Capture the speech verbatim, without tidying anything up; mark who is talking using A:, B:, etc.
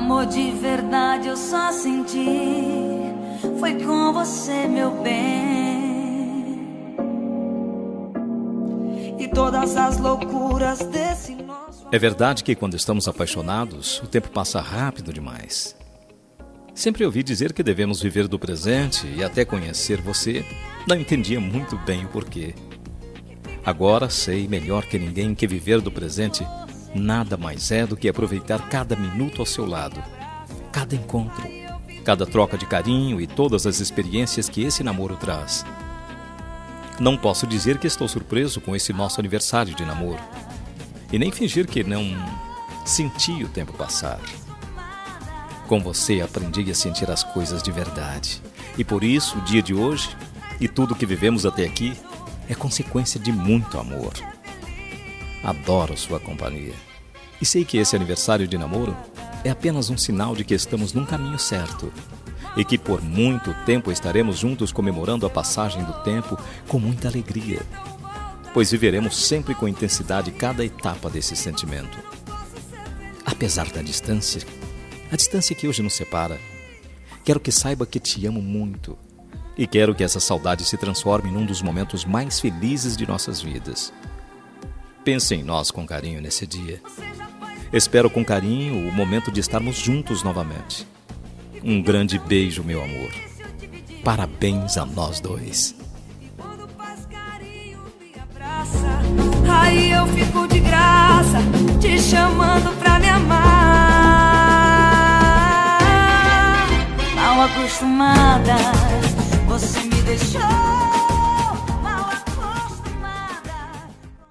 A: Amor de verdade eu só senti, foi com você, meu bem. E todas as loucuras desse nosso...
B: É verdade que quando estamos apaixonados, o tempo passa rápido demais. Sempre ouvi dizer que devemos viver do presente e até conhecer você, não entendia muito bem o porquê. Agora sei melhor que ninguém que viver do presente nada mais é do que aproveitar cada minuto ao seu lado, cada encontro, cada troca de carinho e todas as experiências que esse namoro traz. Não posso dizer que estou surpreso com esse nosso aniversário de namoro, e nem fingir que não senti o tempo passar. Com você aprendi a sentir as coisas de verdade, e por isso o dia de hoje e tudo que vivemos até aqui é consequência de muito amor. Adoro sua companhia. E sei que esse aniversário de namoro é apenas um sinal de que estamos num caminho certo e que por muito tempo estaremos juntos comemorando a passagem do tempo com muita alegria, pois viveremos sempre com intensidade cada etapa desse sentimento. Apesar da distância, a distância que hoje nos separa, quero que saiba que te amo muito e quero que essa saudade se transforme num dos momentos mais felizes de nossas vidas. Pense em nós com carinho nesse dia. Espero com carinho o momento de estarmos juntos novamente. Um grande beijo, meu amor. Parabéns a nós dois.
A: Aí eu fico de graça, te chamando pra me amar. Mal acostumada, você me deixou.